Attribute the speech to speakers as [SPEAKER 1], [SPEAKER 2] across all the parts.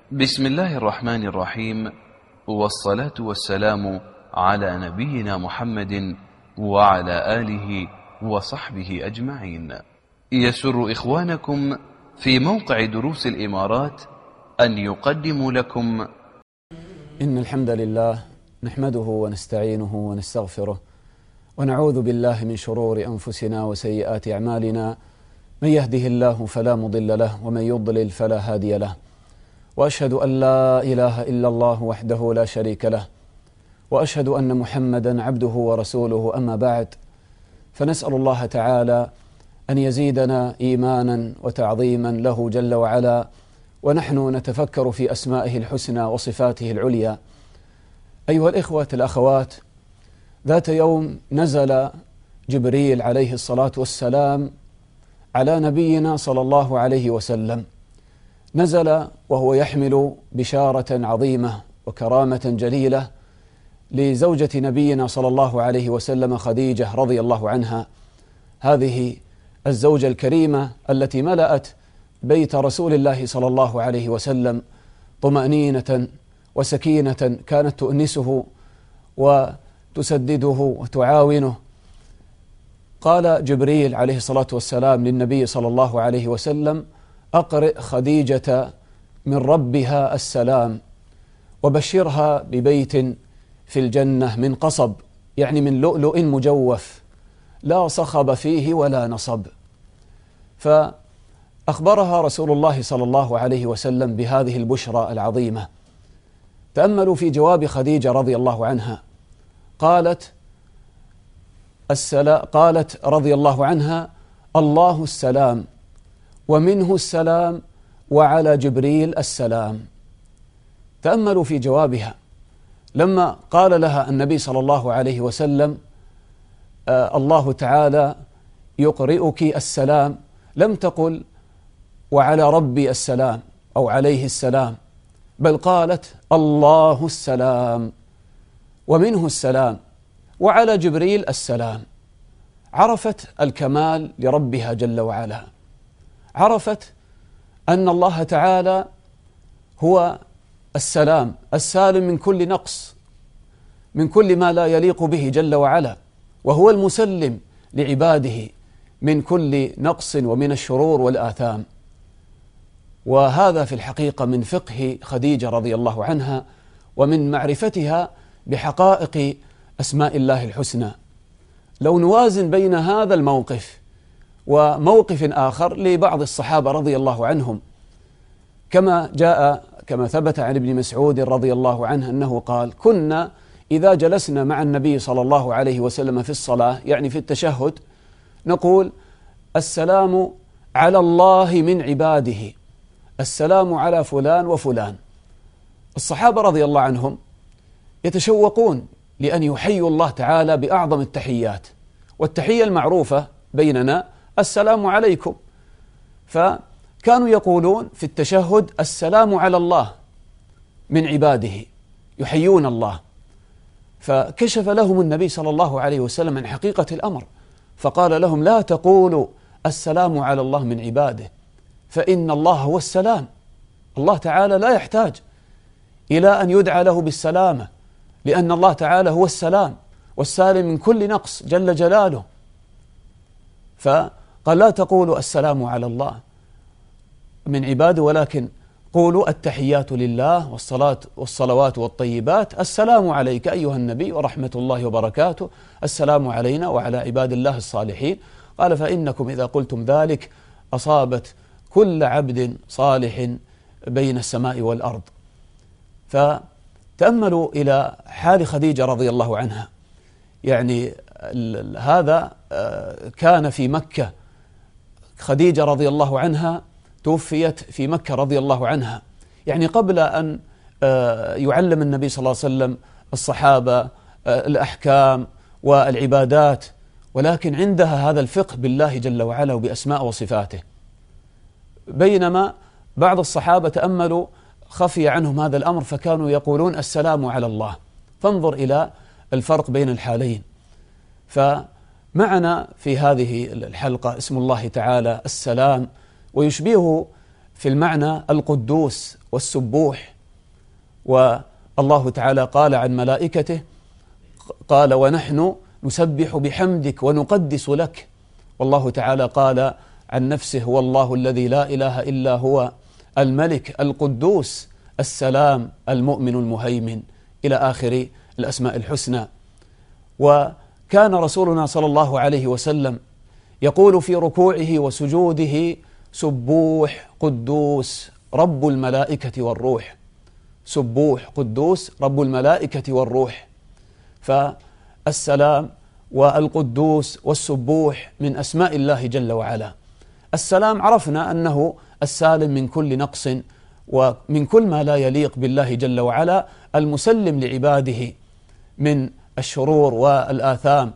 [SPEAKER 1] بسم الله الرحمن الرحيم، والصلاة والسلام على نبينا محمد وعلى آله وصحبه أجمعين. يسر إخوانكم في موقع دروس الإمارات أن يقدموا لكم
[SPEAKER 2] إن الحمد لله نحمده ونستعينه ونستغفره ونعوذ بالله من شرور أنفسنا وسيئات أعمالنا، من يهده الله فلا مضل له ومن يضلل فلا هادي له، وأشهد أن لا إله إلا الله وحده لا شريك له، وأشهد أن محمدا عبده ورسوله. أما بعد، فنسأل الله تعالى أن يزيدنا إيمانا وتعظيما له جل وعلا، ونحن نتفكر في أسمائه الحسنى وصفاته العليا. أيها الإخوة الأخوات، ذات يوم نزل جبريل عليه الصلاة والسلام على نبينا صلى الله عليه وسلم. نزل وهو يحمل بشارة عظيمة وكرامة جليلة لزوجة نبينا صلى الله عليه وسلم خديجة رضي الله عنها، هذه الزوجة الكريمة التي ملأت بيت رسول الله صلى الله عليه وسلم طمأنينة وسكينة، كانت تؤنسه وتسدده وتعاونه. قال جبريل عليه الصلاة والسلام للنبي صلى الله عليه وسلم: أقرئ خديجة من ربها السلام، وبشرها ببيت في الجنة من قصب، يعني من لؤلؤ مجوف لا صخب فيه ولا نصب. فأخبرها رسول الله صلى الله عليه وسلم بهذه البشرى العظيمة. تأملوا في جواب خديجة رضي الله عنها، قالت رضي الله عنها: الله السلام ومنه السلام وعلى جبريل السلام. تأملوا في جوابها لما قال لها النبي صلى الله عليه وسلم: الله تعالى يقرئك السلام، لم تقل وعلى ربي السلام أو عليه السلام، بل قالت الله السلام ومنه السلام وعلى جبريل السلام. عرفت الكمال لربها جل وعلا، عرفت أن الله تعالى هو السلام السالم من كل نقص، من كل ما لا يليق به جل وعلا، وهو المسلم لعباده من كل نقص ومن الشرور والآثام. وهذا في الحقيقة من فقه خديجة رضي الله عنها ومن معرفتها بحقائق أسماء الله الحسنى. لو نوازن بين هذا الموقف وموقف آخر لبعض الصحابة رضي الله عنهم، كما ثبت عن ابن مسعود رضي الله عنه أنه قال: كنا إذا جلسنا مع النبي صلى الله عليه وسلم في الصلاة، يعني في التشهد، نقول: السلام على الله من عباده، السلام على فلان وفلان. الصحابة رضي الله عنهم يتشوقون لأن يحيوا الله تعالى بأعظم التحيات، والتحية المعروفة بيننا السلام عليكم، فكانوا يقولون في التشهد: السلام على الله من عباده، يحيون الله. فكشف لهم النبي صلى الله عليه وسلم عن حقيقة الأمر، فقال لهم: لا تقولوا السلام على الله من عباده، فإن الله هو السلام. الله تعالى لا يحتاج إلى أن يدعى له بالسلامة، لأن الله تعالى هو السلام والسالم من كل نقص جل جلاله. فقال: لا تقولوا السلام على الله من عباده، ولكن قولوا التحيات لله والصلوات والطيبات، السلام عليك أيها النبي ورحمة الله وبركاته، السلام علينا وعلى عباد الله الصالحين. قال: فإنكم إذا قلتم ذلك أصابت كل عبد صالح بين السماء والأرض. فتأملوا إلى حال خديجة رضي الله عنها، يعني هذا كان في مكة. خديجة رضي الله عنها توفيت في مكة رضي الله عنها، يعني قبل أن يعلم النبي صلى الله عليه وسلم الصحابة الأحكام والعبادات، ولكن عندها هذا الفقه بالله جل وعلا وبأسماء وصفاته. بينما بعض الصحابة تأملوا خفي عنهم هذا الأمر، فكانوا يقولون السلام على الله. فانظر إلى الفرق بين الحالين. فمعنا في هذه الحلقة اسم الله تعالى السلام، ويشبهه في المعنى القدوس والسبوح. والله تعالى قال عن ملائكته قال ونحن نسبح بحمدك ونقدس لك. والله تعالى قال عن نفسه هو الله الذي لا إله إلا هو الملك القدوس السلام المؤمن المهيمن إلى آخر الأسماء الحسنى. وكان رسولنا صلى الله عليه وسلم يقول في ركوعه وسجوده سبوح قدوس رب الملائكة والروح، سبوح قدوس رب الملائكة والروح. فالسلام والقدوس والسبوح من أسماء الله جل وعلا. السلام عرفنا أنه السالم من كل نقص ومن كل ما لا يليق بالله جل وعلا، المسلم لعباده من الشرور والآثام.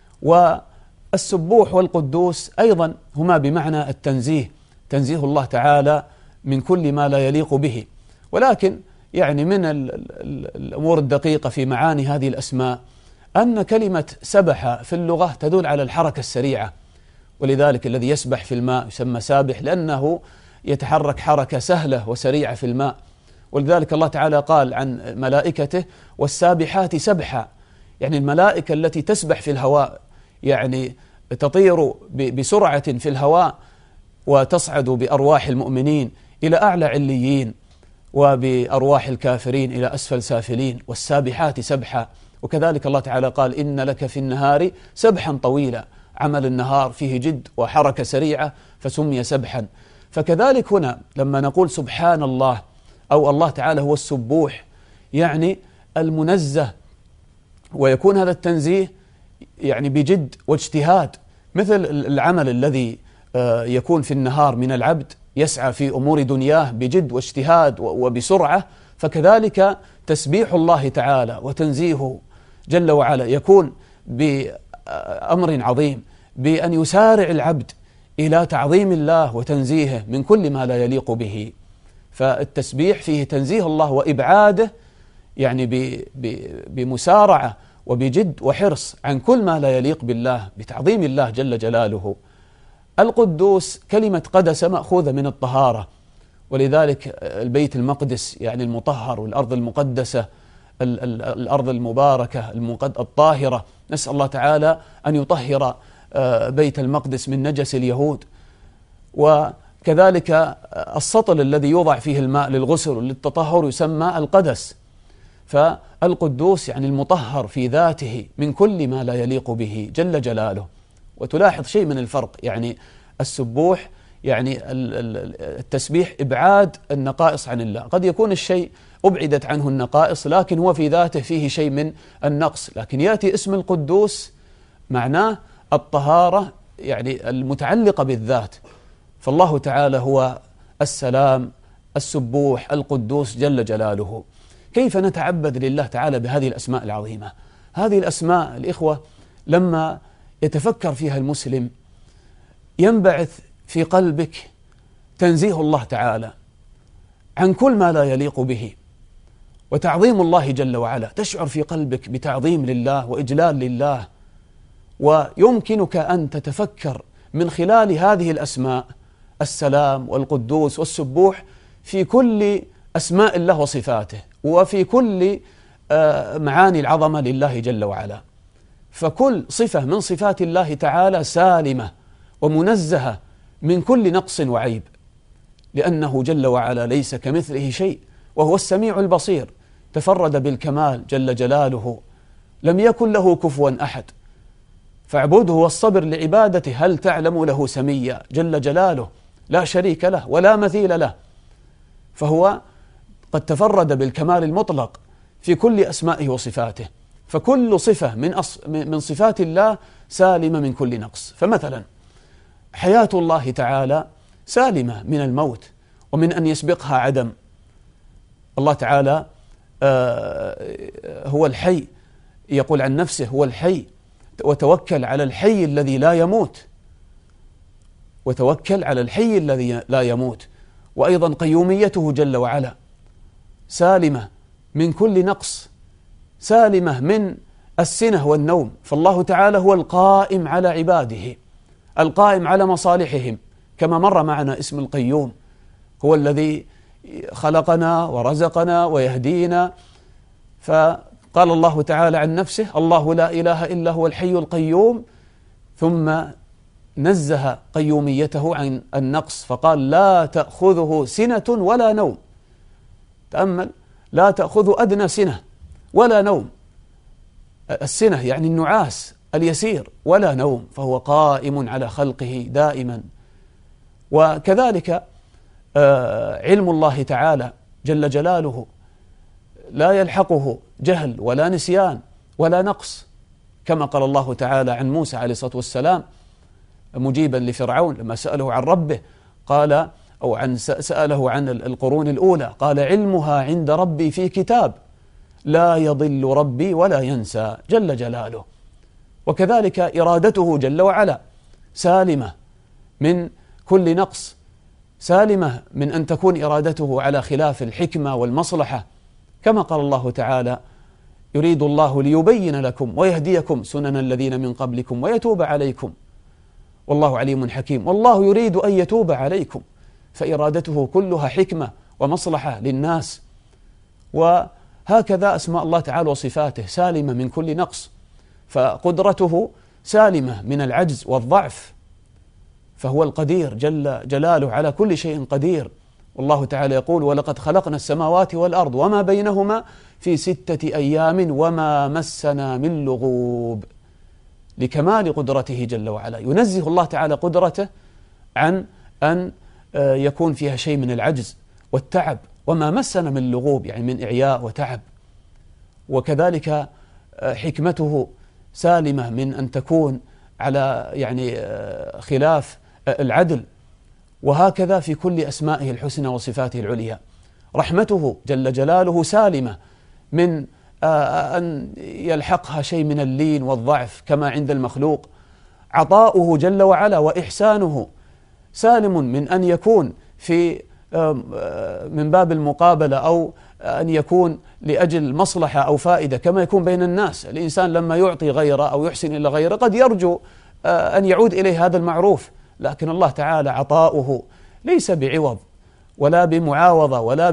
[SPEAKER 2] والسبوح والقدوس أيضا هما بمعنى التنزيه، تنزيه الله تعالى من كل ما لا يليق به. ولكن يعني من الأمور الدقيقة في معاني هذه الأسماء أن كلمة سبح في اللغة تدل على الحركة السريعة، ولذلك الذي يسبح في الماء يسمى سابح لأنه يتحرك حركة سهلة وسريعة في الماء. ولذلك الله تعالى قال عن ملائكته والسابحات سبحا، يعني الملائكة التي تسبح في الهواء، يعني تطير بسرعة في الهواء وتصعد بأرواح المؤمنين إلى أعلى عليين وبأرواح الكافرين إلى أسفل سافلين، والسابحات سبحا. وكذلك الله تعالى قال إن لك في النهار سبحا طويلا، عمل النهار فيه جد وحركة سريعة فسمي سبحا. فكذلك هنا لما نقول سبحان الله أو الله تعالى هو السبوح يعني المنزه، ويكون هذا التنزيه يعني بجد واجتهاد، مثل العمل الذي يكون في النهار من العبد يسعى في أمور دنياه بجد واجتهاد وبسرعة، فكذلك تسبيح الله تعالى وتنزيهه جل وعلا يكون بأمر عظيم، بأن يسارع العبد إلى تعظيم الله وتنزيهه من كل ما لا يليق به. فالتسبيح فيه تنزيه الله وإبعاده يعني بمسارعة وبجد وحرص عن كل ما لا يليق بالله، بتعظيم الله جل جلاله. القدوس كلمة قدس مأخوذة من الطهارة، ولذلك البيت المقدس يعني المطهر، والأرض المقدسة الأرض المباركة الطاهرة. نسأل الله تعالى أن يطهر بيت المقدس من نجس اليهود. وكذلك السطل الذي يوضع فيه الماء للغسل وللتطهر يسمى القدس. فالقدوس يعني المطهر في ذاته من كل ما لا يليق به جل جلاله. وتلاحظ شيء من الفرق، يعني السبوح يعني التسبيح إبعاد النقائص عن الله، قد يكون الشيء أبعدت عنه النقائص لكن هو في ذاته فيه شيء من النقص، لكن يأتي اسم القدوس معناه الطهارة يعني المتعلقة بالذات. فالله تعالى هو السلام السبوح القدوس جل جلاله. كيف نتعبد لله تعالى بهذه الأسماء العظيمة؟ هذه الأسماء الإخوة لما يتفكر فيها المسلم ينبعث في قلبك تنزيه الله تعالى عن كل ما لا يليق به وتعظيم الله جل وعلا، تشعر في قلبك بتعظيم لله وإجلال لله. ويمكنك أن تتفكر من خلال هذه الأسماء السلام والقدوس والسبوح في كل أسماء الله وصفاته وفي كل معاني العظمة لله جل وعلا. فكل صفة من صفات الله تعالى سالمة ومنزهة من كل نقص وعيب، لأنه جل وعلا ليس كمثله شيء وهو السميع البصير، تفرد بالكمال جل جلاله، لم يكن له كفوا أحد. فاعبده والصبر لعبادته، هل تعلم له سميا جل جلاله، لا شريك له ولا مثيل له. فهو قد تفرد بالكمال المطلق في كل أسمائه وصفاته، فكل صفة من صفات الله سالمة من كل نقص. فمثلا حياة الله تعالى سالمة من الموت ومن أن يسبقها عدم. الله تعالى هو الحي، يقول عن نفسه هو الحي، وتوكل على الحي الذي لا يموت، وتوكل على الحي الذي لا يموت. وأيضا قيوميته جل وعلا سالمة من كل نقص، سالمة من السنة والنوم. فالله تعالى هو القائم على عباده، القائم على مصالحهم، كما مر معنا اسم القيوم. هو الذي خلقنا ورزقنا ويهدينا. فقال الله تعالى عن نفسه: الله لا إله إلا هو الحي القيوم، ثم نزه قيوميته عن النقص فقال: لا تأخذه سنة ولا نوم. تأمل: لا تأخذه أدنى سنة ولا نوم. السنة يعني النعاس اليسير، ولا نوم، فهو قائم على خلقه دائما. وكذلك علم الله تعالى جل جلاله لا يلحقه جهل ولا نسيان ولا نقص، كما قال الله تعالى عن موسى عليه الصلاة والسلام مجيبا لفرعون لما سأله عن ربه، قال سأله عن القرون الأولى، قال: علمها عند ربي في كتاب لا يضل ربي ولا ينسى جل جلاله. وكذلك إرادته جل وعلا سالمة من كل نقص، سالمة من أن تكون إرادته على خلاف الحكمة والمصلحة، كما قال الله تعالى: يريد الله ليبين لكم ويهديكم سنن الذين من قبلكم ويتوب عليكم والله عليم حكيم. والله يريد أن يتوب عليكم، فإرادته كلها حكمة ومصلحة للناس. وهكذا أسماء الله تعالى وصفاته سالمة من كل نقص، فقدرته سالمة من العجز والضعف، فهو القدير جل جلاله على كل شيء قدير. والله تعالى يقول: ولقد خلقنا السماوات والأرض وما بينهما في 6 أيام وما مسنا من لغوب، لكمال قدرته جل وعلا. ينزه الله تعالى قدرته عن أن يكون فيها شيء من العجز والتعب، وما مسنا من لغوب يعني من إعياء وتعب. وكذلك حكمته سالمة من أن تكون على خلاف العدل، وهكذا في كل أسمائه الحسنى وصفاته العليا. رحمته جل جلاله سالمة من أن يلحقها شيء من اللين والضعف كما عند المخلوق. عطاؤه جل وعلا وإحسانه سالم من أن يكون في من باب المقابلة أو أن يكون لأجل مصلحة أو فائدة، كما يكون بين الناس. الإنسان لما يعطي غيره أو يحسن إلى غيره قد يرجو أن يعود إليه هذا المعروف، لكن الله تعالى عطاؤه ليس بعوض ولا بمعاوضة ولا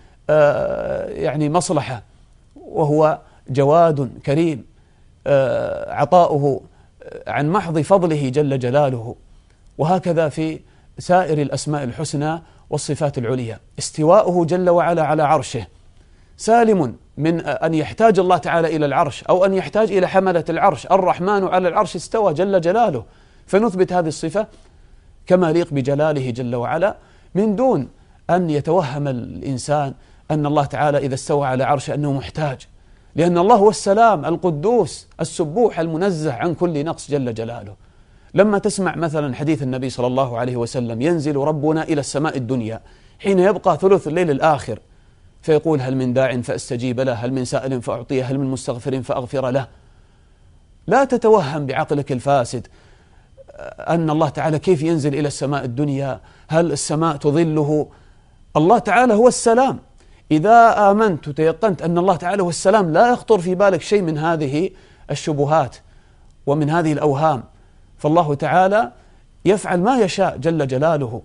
[SPEAKER 2] مصلحة، وهو جواد كريم، عطاؤه عن محض فضله جل جلاله. وهكذا في سائر الأسماء الحسنى والصفات العليا. استواؤه جل وعلا على عرشه سالم من أن يحتاج الله تعالى إلى العرش أو أن يحتاج إلى حملة العرش. الرحمن على العرش استوى جل جلاله، فنثبت هذه الصفة كما يليق بجلاله جل وعلا، من دون أن يتوهم الإنسان أن الله تعالى إذا استوى على عرشه أنه محتاج، لأن الله هو السلام القدوس السبوح المنزه عن كل نقص جل جلاله. لما تسمع مثلا حديث النبي صلى الله عليه وسلم: ينزل ربنا إلى السماء الدنيا حين يبقى ثلث الليل الآخر فيقول: هل من داع فأستجيب له، هل من سائل فأعطيه، هل من مستغفر فأغفر له. لا تتوهم بعقلك الفاسد أن الله تعالى كيف ينزل إلى السماء الدنيا، هل السماء تظله؟ الله تعالى هو السلام. إذا آمنت وتيقنت أن الله تعالى هو السلام لا يخطر في بالك شيء من هذه الشبهات ومن هذه الأوهام، فالله تعالى يفعل ما يشاء جل جلاله،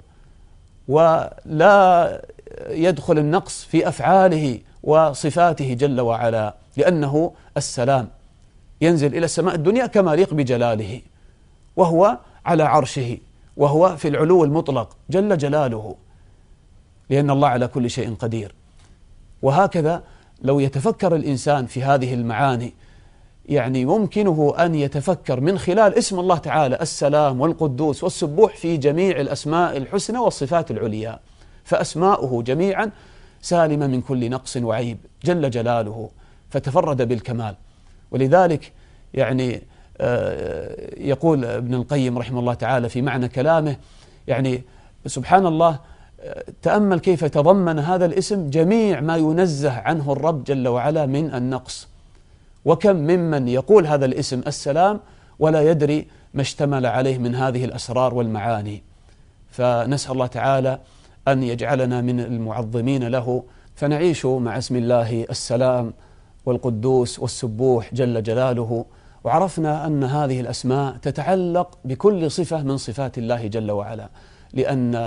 [SPEAKER 2] ولا يدخل النقص في أفعاله وصفاته جل وعلا، لأنه السلام. ينزل إلى السماء الدنيا كما يليق بجلاله، وهو على عرشه، وهو في العلو المطلق جل جلاله، لأن الله على كل شيء قدير. وهكذا لو يتفكر الإنسان في هذه المعاني يمكنه أن يتفكر من خلال اسم الله تعالى السلام والقدوس والسبوح في جميع الأسماء الحسنى والصفات العليا، فأسماؤه جميعا سالمة من كل نقص وعيب جل جلاله، فتفرد بالكمال. ولذلك يقول ابن القيم رحمه الله تعالى في معنى كلامه: سبحان الله، تأمل كيف تضمن هذا الاسم جميع ما ينزه عنه الرب جل وعلا من النقص. وكم ممن يقول هذا الاسم السلام ولا يدري ما اشتمل عليه من هذه الأسرار والمعاني. فنسأل الله تعالى أن يجعلنا من المعظمين له، فنعيش مع اسم الله السلام والقدوس والسبوح جل جلاله. وعرفنا أن هذه الأسماء تتعلق بكل صفة من صفات الله جل وعلا، لأن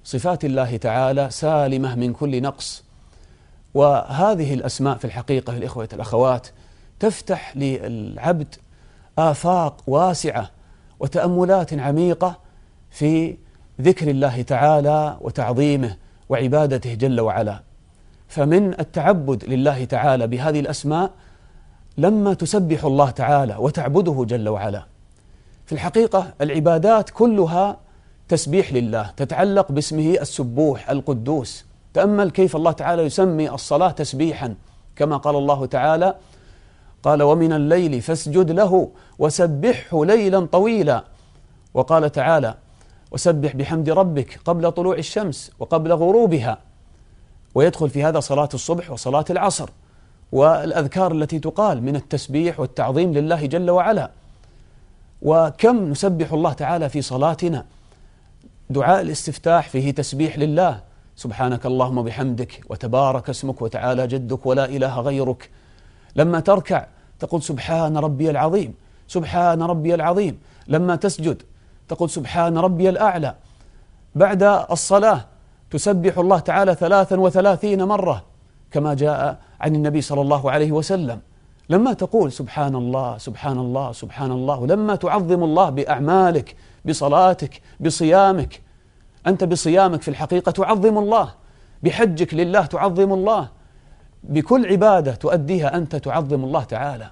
[SPEAKER 2] صفات الله تعالى سالمة من كل نقص. وهذه الأسماء في الحقيقة الإخوة الأخوات تفتح للعبد آفاق واسعة وتأملات عميقة في ذكر الله تعالى وتعظيمه وعبادته جل وعلا. فمن التعبد لله تعالى بهذه الأسماء لما تسبح الله تعالى وتعبده جل وعلا. في الحقيقة العبادات كلها تسبيح لله، تتعلق باسمه السبوح القدوس. تأمل كيف الله تعالى يسمي الصلاة تسبيحا، كما قال الله تعالى: قال ومن الليل فاسجد له وسبحه ليلا طويلا. وقال تعالى: وسبح بحمد ربك قبل طلوع الشمس وقبل غروبها. ويدخل في هذا صلاة الصبح وصلاة العصر والأذكار التي تقال من التسبيح والتعظيم لله جل وعلا. وكم نسبح الله تعالى في صلاتنا. دعاء الاستفتاح فيه تسبيح لله: سبحانك اللهم بحمدك وتبارك اسمك وتعالى جدك ولا إله غيرك. لما تركع تقول سبحان ربي العظيم، سبحان ربي العظيم. لما تسجد تقول سبحان ربي الأعلى. بعد الصلاة تسبح الله تعالى 33 مرة كما جاء عن النبي صلى الله عليه وسلم. لما تقول سبحان الله سبحان الله سبحان الله، لما تعظم الله بأعمالك، بصلاتك، بصيامك. أنت بصيامك في الحقيقة تعظم الله، بحجك لله تعظم الله، بكل عبادة تؤديها أنت تعظم الله تعالى.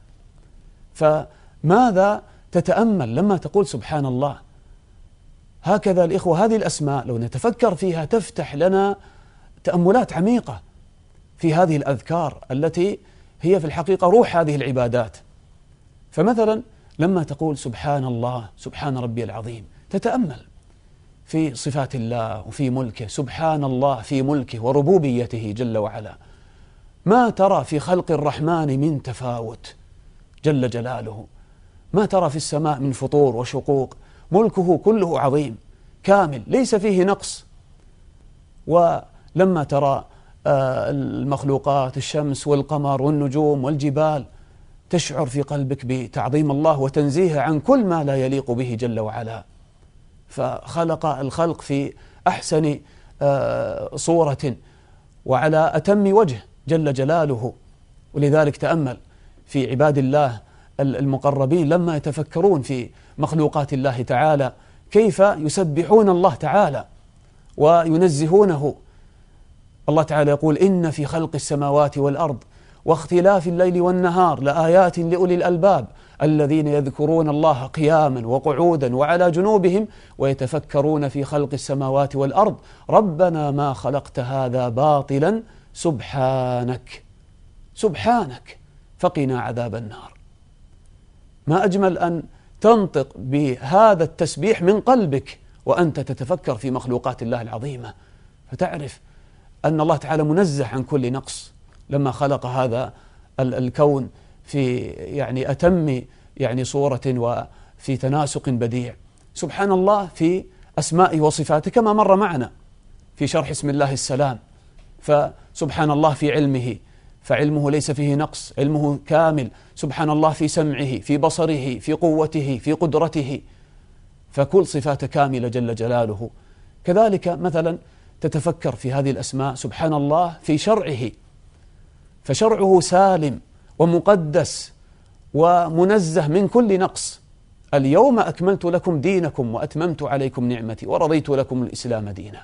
[SPEAKER 2] فماذا تتأمل لما تقول سبحان الله؟ هكذا الإخوة هذه الأسماء لو نتفكر فيها تفتح لنا تأملات عميقة في هذه الأذكار التي هي في الحقيقة روح هذه العبادات. فمثلا لما تقول سبحان الله سبحان ربي العظيم، تتأمل في صفات الله وفي ملكه. سبحان الله في ملكه وربوبيته جل وعلا. ما ترى في خلق الرحمن من تفاوت جل جلاله، ما ترى في السماء من فطور وشقوق. ملكه كله عظيم كامل ليس فيه نقص. ولما ترى المخلوقات، الشمس والقمر والنجوم والجبال، تشعر في قلبك بتعظيم الله وتنزيهه عن كل ما لا يليق به جل وعلا. فخلق الخلق في أحسن صورة وعلى أتم وجه جل جلاله. ولذلك تأمل في عباد الله المقربين لما يتفكرون في مخلوقات الله تعالى كيف يسبحون الله تعالى وينزهونه. الله تعالى يقول: إن في خلق السماوات والأرض واختلاف الليل والنهار لآيات لأولي الألباب الذين يذكرون الله قياما وقعودا وعلى جنوبهم ويتفكرون في خلق السماوات والأرض ربنا ما خلقت هذا باطلا سبحانك سبحانك فقنا عذاب النار. ما أجمل أن تنطق بهذا التسبيح من قلبك وأنت تتفكر في مخلوقات الله العظيمة، فتعرف أن الله تعالى منزه عن كل نقص لما خلق هذا الكون في أتم صورة وفي تناسق بديع. سبحان الله في أسمائه وصفاته كما مر معنا في شرح اسم الله السلام. فسبحان الله في علمه، فعلمه ليس فيه نقص، علمه كامل. سبحان الله في سمعه، في بصره، في قوته، في قدرته، فكل صفاته كاملة جل جلاله. كذلك مثلا تتفكر في هذه الأسماء. سبحان الله في شرعه، فشرعه سالم ومقدس ومنزه من كل نقص. اليوم أكملت لكم دينكم وأتممت عليكم نعمتي ورضيت لكم الإسلام دينا.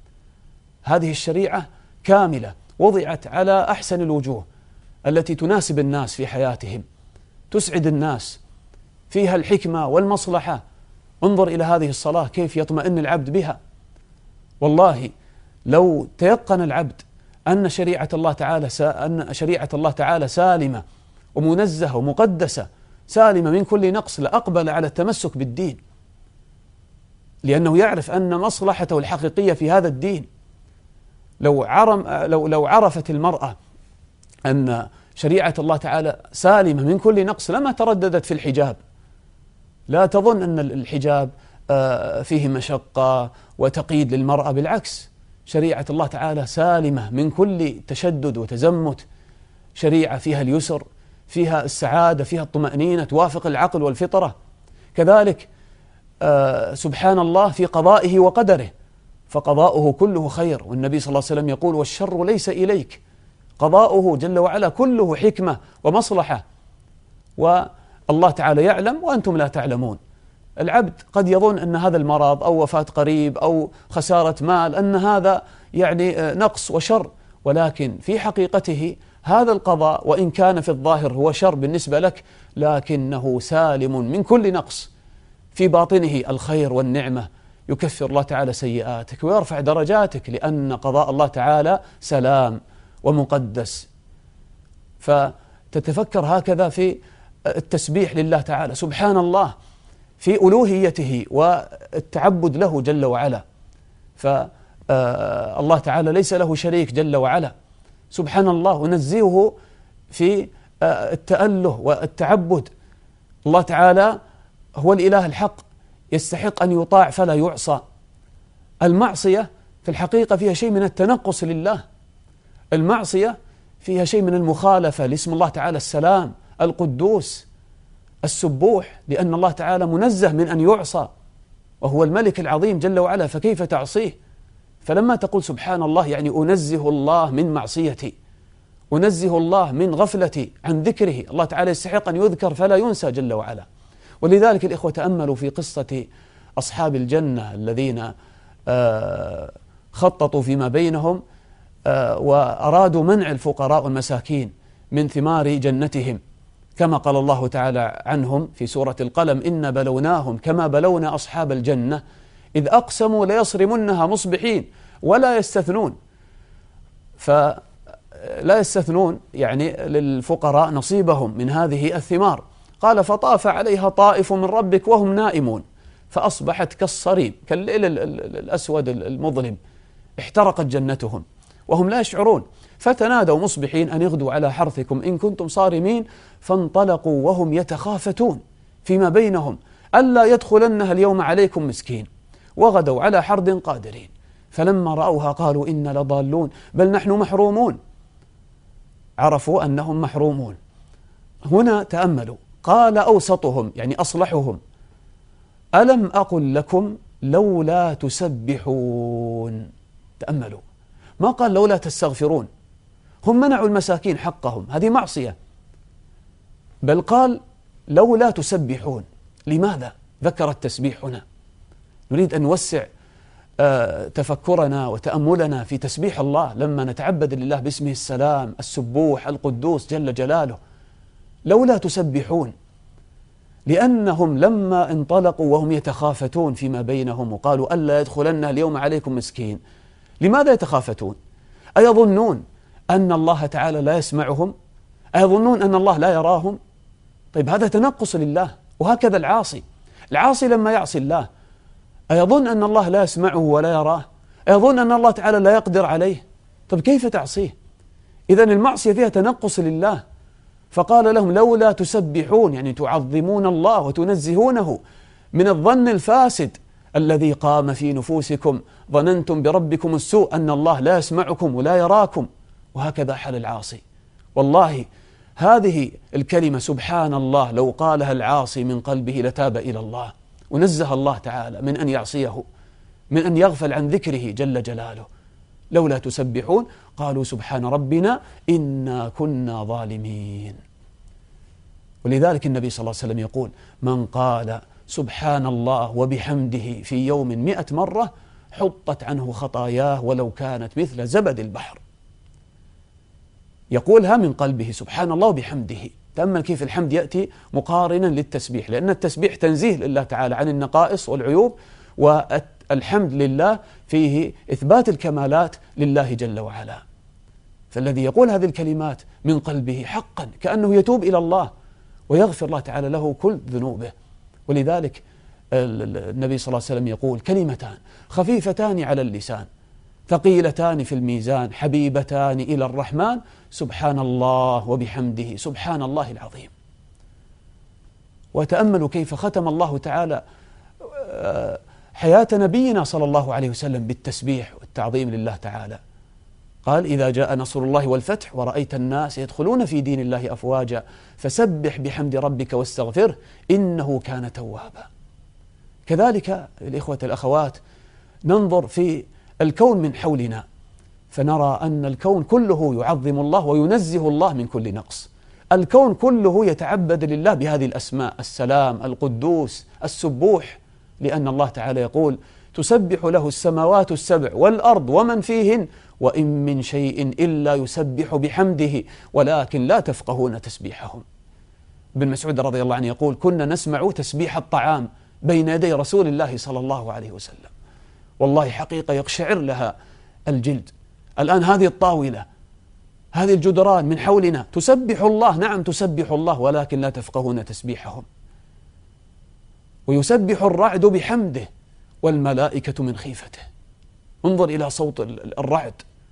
[SPEAKER 2] هذه الشريعة كاملة وضعت على أحسن الوجوه التي تناسب الناس في حياتهم، تسعد الناس، فيها الحكمة والمصلحة. انظر إلى هذه الصلاة كيف يطمئن العبد بها. والله لو تيقن العبد أن شريعة الله تعالى سالمة ومنزهة ومقدسة سالمة من كل نقص لأقبل على التمسك بالدين، لأنه يعرف أن مصلحته الحقيقية في هذا الدين. لو عرفت المرأة أن شريعة الله تعالى سالمة من كل نقص لما ترددت في الحجاب. لا تظن أن الحجاب فيه مشقة وتقييد للمرأة، بالعكس، شريعة الله تعالى سالمة من كل تشدد وتزمت. شريعة فيها اليسر، فيها السعادة، فيها الطمأنينة، توافق العقل والفطرة. كذلك سبحان الله في قضائه وقدره. فقضاؤه كله خير، والنبي صلى الله عليه وسلم يقول والشر ليس إليك، قضاؤه جل وعلا كله حكمة ومصلحة، والله تعالى يعلم وأنتم لا تعلمون. العبد قد يظن أن هذا المرض أو وفاة قريب أو خسارة مال أن هذا يعني نقص وشر، ولكن في حقيقته هذا القضاء وإن كان في الظاهر هو شر بالنسبة لك، لكنه سالم من كل نقص، في باطنه الخير والنعمة، يكفر الله تعالى سيئاتك ويرفع درجاتك، لأن قضاء الله تعالى سلام ومقدس. فتتفكر هكذا في التسبيح لله تعالى، سبحان الله في ألوهيته والتعبد له جل وعلا، فالله تعالى ليس له شريك جل وعلا، سبحان الله، ونزهه في التأله والتعبد. الله تعالى هو الإله الحق، يستحق أن يطاع فلا يعصى. المعصية في الحقيقة فيها شيء من التنقص لله، المعصية فيها شيء من المخالفة لاسم الله تعالى السلام القدوس السبوح، لأن الله تعالى منزه من أن يعصى وهو الملك العظيم جل وعلا، فكيف تعصيه؟ فلما تقول سبحان الله يعني أنزه الله من معصيتي، أنزه الله من غفلتي عن ذكره. الله تعالى يستحق أن يذكر فلا ينسى جل وعلا. ولذلك الإخوة تأملوا في قصة أصحاب الجنة الذين خططوا فيما بينهم وأرادوا منع الفقراء والمساكين من ثمار جنتهم، كما قال الله تعالى عنهم في سورة القلم إن بلوناهم كما بلونا أصحاب الجنة إذ أقسموا ليصرمنها مصبحين ولا يستثنون. فلا يستثنون يعني للفقراء نصيبهم من هذه الثمار. قال فطاف عليها طائف من ربك وهم نائمون فأصبحت كالصريم، كالليل الأسود المظلم، احترقت جنتهم وهم لا يشعرون، فتنادوا مصبحين أن اغدوا على حرثكم إن كنتم صارمين، فانطلقوا وهم يتخافتون فيما بينهم ألا يدخلنها اليوم عليكم مسكين، وغدوا على حرد قادرين، فلما رأوها قالوا إنا لضالون بل نحن محرومون. عرفوا أنهم محرومون. هنا تأملوا، قال أوسطهم يعني أصلحهم ألم أقل لكم لولا تسبحون. تأملوا، ما قال لولا تستغفرون، هم منعوا المساكين حقهم، هذه معصية، بل قال لولا تسبحون. لماذا ذكر التسبيح هنا؟ نريد أن نوسع تفكرنا وتأملنا في تسبيح الله لما نتعبد لله باسمه السلام السبوح القدوس جل جلاله. لولا تسبحون، لأنهم لما انطلقوا وهم يتخافتون فيما بينهم وقالوا ألا يدخلنها اليوم عليكم مسكين، لماذا يتخافتون؟ أيظنون أن الله تعالى لا يسمعهم؟ أيظنون أن الله لا يراهم؟ طيب هذا تنقص لله. وهكذا العاصي لما يعصي الله أيظن أن الله لا يسمعه ولا يراه؟ أيظن أن الله تعالى لا يقدر عليه؟ طيب كيف تعصيه؟ إذن المعصية فيها تنقص لله. فقال لهم لولا تسبحون يعني تعظمون الله وتنزهونه من الظن الفاسد الذي قام في نفوسكم، ظننتم بربكم السوء أن الله لا يسمعكم ولا يراكم. وهكذا حال العاصي. والله هذه الكلمة سبحان الله لو قالها العاصي من قلبه لتاب إلى الله ونزه الله تعالى من أن يعصيه، من أن يغفل عن ذكره جل جلاله. لولا تسبحون قالوا سبحان ربنا إنا كنا ظالمين. ولذلك النبي صلى الله عليه وسلم يقول من قال سبحان الله وبحمده في يوم 100 مرة حطت عنه خطاياه ولو كانت مثل زبد البحر. يقولها من قلبه سبحان الله وبحمده. تأمل كيف الحمد يأتي مقارنا للتسبيح، لأن التسبيح تنزيه لله تعالى عن النقائص والعيوب، والحمد لله فيه إثبات الكمالات لله جل وعلا. فالذي يقول هذه الكلمات من قلبه حقا كأنه يتوب إلى الله ويغفر الله تعالى له كل ذنوبه. ولذلك النبي صلى الله عليه وسلم يقول كلمتان خفيفتان على اللسان ثقيلتان في الميزان حبيبتان إلى الرحمن سبحان الله وبحمده سبحان الله العظيم. وتأملوا كيف ختم الله تعالى حياة نبينا صلى الله عليه وسلم بالتسبيح والتعظيم لله تعالى. قال إذا جاء نصر الله والفتح ورأيت الناس يدخلون في دين الله أفواجا فسبح بحمد ربك واستغفره إنه كان توابا. كذلك الإخوة الأخوات ننظر في الكون من حولنا فنرى أن الكون كله يعظم الله وينزه الله من كل نقص. الكون كله يتعبد لله بهذه الأسماء: السلام، القدوس، السبوح، لأن الله تعالى يقول: تسبح له السماوات السبع والأرض ومن فيهن وإن من شيء إلا يسبح بحمده ولكن لا تفقهون تسبيحهم. ابن مسعود رضي الله عنه يقول: كنا نسمع تسبيح الطعام بين يدي رسول الله صلى الله عليه وسلم، والله حقيقة يقشعر لها الجلد. الآن هذه الطاولة، هذه الجدران من حولنا تسبح الله، نعم تسبح الله، ولكن لا تفقهون تسبيحهم. ويسبح الرعد بحمده والملائكة من خيفته. انظر إلى صوت الرعد،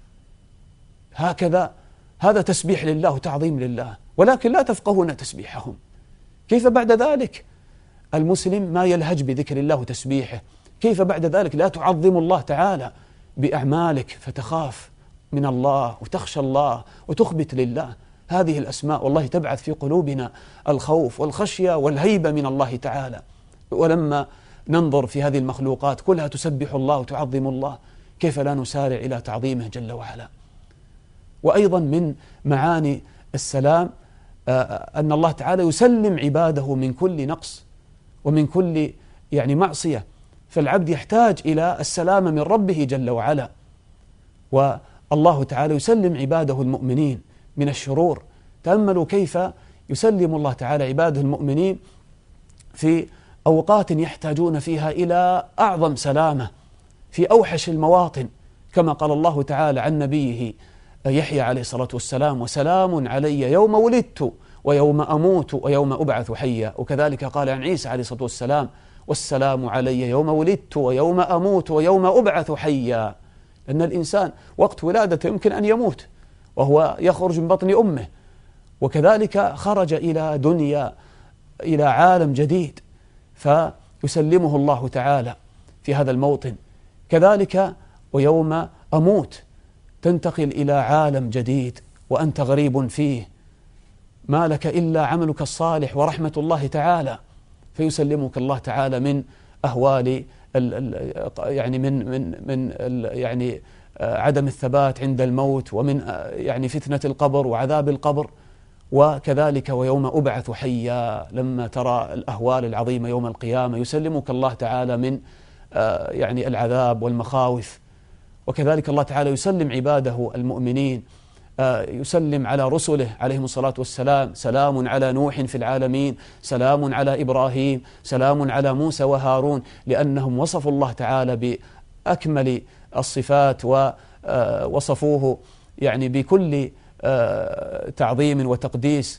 [SPEAKER 2] هكذا هذا تسبيح لله وتعظيم لله، ولكن لا تفقهون تسبيحهم. كيف بعد ذلك المسلم ما يلهج بذكر الله وتسبيحه؟ كيف بعد ذلك لا تعظم الله تعالى بأعمالك فتخاف من الله وتخشى الله وتخبت لله؟ هذه الأسماء والله تبعث في قلوبنا الخوف والخشية والهيبة من الله تعالى. ولما ننظر في هذه المخلوقات كلها تسبح الله وتعظم الله، كيف لا نسارع إلى تعظيمه جل وعلا؟ وأيضا من معاني السلام أن الله تعالى يسلم عباده من كل نقص ومن كل معصية، فالعبد يحتاج إلى السلامة من ربه جل وعلا. والله تعالى يسلم عباده المؤمنين من الشرور. تأملوا كيف يسلم الله تعالى عباده المؤمنين في أوقات يحتاجون فيها إلى أعظم سلامة، في أوحش المواطن، كما قال الله تعالى عن نبيه يحيى عليه الصلاة والسلام: وسلام علي يوم ولدت ويوم أموت ويوم أبعث حيا. وكذلك قال عن عيسى عليه الصلاة والسلام: والسلام علي يوم ولدت ويوم أموت ويوم أبعث حيا. لأن الإنسان وقت ولادته يمكن أن يموت وهو يخرج من بطن أمه، وكذلك خرج إلى دنيا، إلى عالم جديد، فيسلمه الله تعالى في هذا الموطن. كذلك ويوم أموت تنتقل إلى عالم جديد وأنت غريب فيه، ما لك إلا عملك الصالح ورحمة الله تعالى، فيسلمك الله تعالى من أهوال من عدم الثبات عند الموت، ومن فتنة القبر وعذاب القبر. وكذلك ويوم أبعث حيا، لما ترى الأهوال العظيمة يوم القيامة يسلمك الله تعالى من العذاب والمخاوف. وكذلك الله تعالى يسلم عباده المؤمنين، يسلم على رسله عليهم الصلاة والسلام: سلام على نوح في العالمين، سلام على إبراهيم، سلام على موسى وهارون، لأنهم وصفوا الله تعالى بأكمل الصفات ووصفوه بكل تعظيم وتقديس،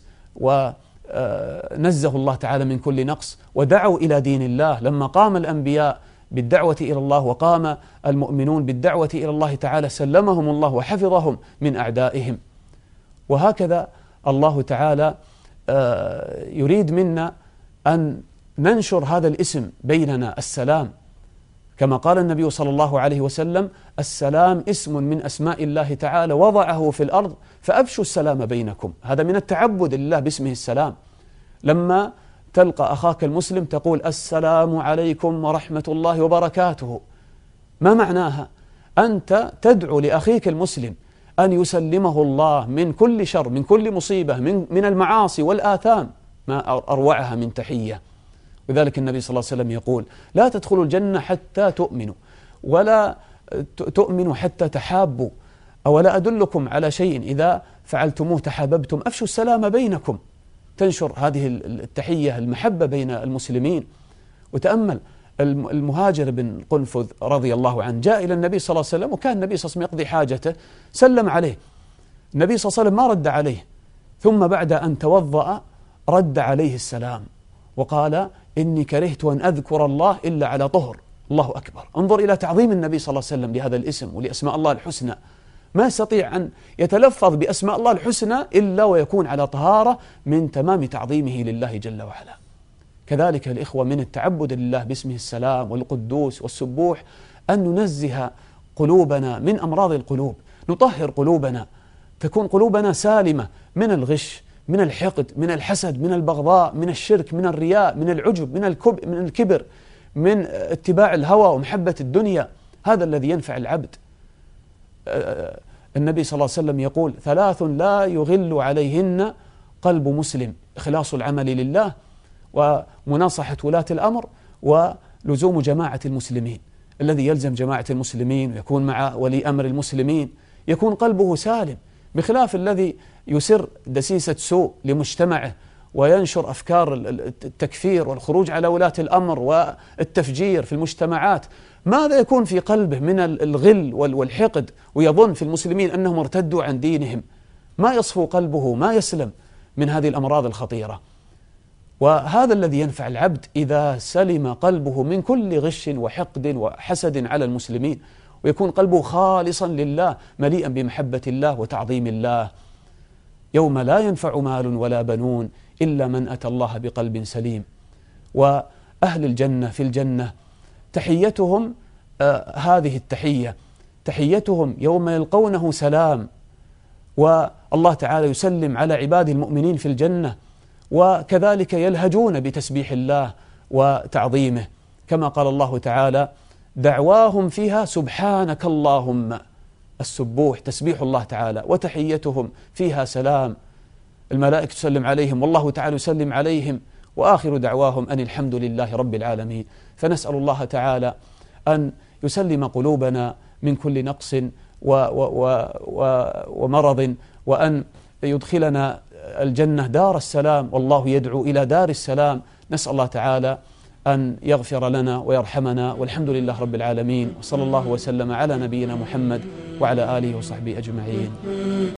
[SPEAKER 2] ونزه الله تعالى من كل نقص، ودعوا إلى دين الله. لما قام الأنبياء بالدعوة إلى الله وقام المؤمنون بالدعوة إلى الله تعالى سلمهم الله وحفظهم من أعدائهم. وهكذا الله تعالى يريد منا أن ننشر هذا الاسم بيننا، السلام، كما قال النبي صلى الله عليه وسلم: السلام اسم من أسماء الله تعالى وضعه في الأرض فأبشوا السلام بينكم. هذا من التعبد لله باسمه السلام. لما تلقى أخاك المسلم تقول: السلام عليكم ورحمة الله وبركاته. ما معناها؟ أنت تدعو لأخيك المسلم أن يسلمه الله من كل شر، من كل مصيبة، من المعاصي والآثام، ما أروعها من تحية. وذلك النبي صلى الله عليه وسلم يقول: لا تدخلوا الجنة حتى تؤمنوا، ولا تؤمنوا حتى تحابوا، أولا أدلكم على شيء إذا فعلتموه تحاببتم؟ أفشوا السلام بينكم. تنشر هذه التحية، المحبة بين المسلمين. وتأمل المهاجر بن قنفذ رضي الله عنه جاء إلى النبي صلى الله عليه وسلم، وكان النبي صلى الله عليه وسلم يقضي حاجته، سلم عليه النبي صلى الله عليه وسلم ما رد عليه، ثم بعد أن توضأ رد عليه السلام وقال: إني كرهت أن أذكر الله إلا على طهر. الله أكبر. انظر إلى تعظيم النبي صلى الله عليه وسلم لهذا الاسم ولأسماء الله الحسنى. ما يستطيع أن يتلفظ بأسماء الله الحسنى إلا ويكون على طهارة من تمام تعظيمه لله جل وعلا. كذلك الإخوة من التعبد لله باسمه السلام والقدوس والسبوح أن ننزه قلوبنا من أمراض القلوب، نطهر قلوبنا، تكون قلوبنا سالمة من الغش، من الحقد، من الحسد، من البغضاء، من الشرك، من الرياء، من العجب، من الكبر، من اتباع الهوى ومحبة الدنيا. هذا الذي ينفع العبد. النبي صلى الله عليه وسلم يقول: 3 لا يغل عليهن قلب مسلم: إخلاص العمل لله، ومناصحة ولاة الأمر، ولزوم جماعة المسلمين. الذي يلزم جماعة المسلمين ويكون مع ولي أمر المسلمين يكون قلبه سالم، بخلاف الذي يسر دسيسة سوء لمجتمعه وينشر أفكار التكفير والخروج على ولاة الأمر والتفجير في المجتمعات. ماذا يكون في قلبه من الغل والحقد، ويظن في المسلمين أنهم ارتدوا عن دينهم؟ ما يصفو قلبه، ما يسلم من هذه الأمراض الخطيرة. وهذا الذي ينفع العبد إذا سلم قلبه من كل غش وحقد وحسد على المسلمين، ويكون قلبه خالصا لله مليئا بمحبة الله وتعظيم الله. يوم لا ينفع مال ولا بنون إلا من أتى الله بقلب سليم. وأهل الجنة في الجنة تحيتهم هذه التحية، تحيتهم يوم يلقونه سلام، والله تعالى يسلم على عباده المؤمنين في الجنة، وكذلك يلهجون بتسبيح الله وتعظيمه، كما قال الله تعالى: دعواهم فيها سبحانك اللهم. السبوح تسبيح الله تعالى، وتحيتهم فيها سلام. الملائكة تسلم عليهم والله تعالى يسلم عليهم، وآخر دعواهم أن الحمد لله رب العالمين. فنسأل الله تعالى أن يسلم قلوبنا من كل نقص ومرض، وأن يدخلنا الجنة دار السلام، والله يدعو إلى دار السلام. نسأل الله تعالى أن يغفر لنا ويرحمنا، والحمد لله رب العالمين، وصلى الله وسلم على نبينا محمد وعلى آله وصحبه أجمعين.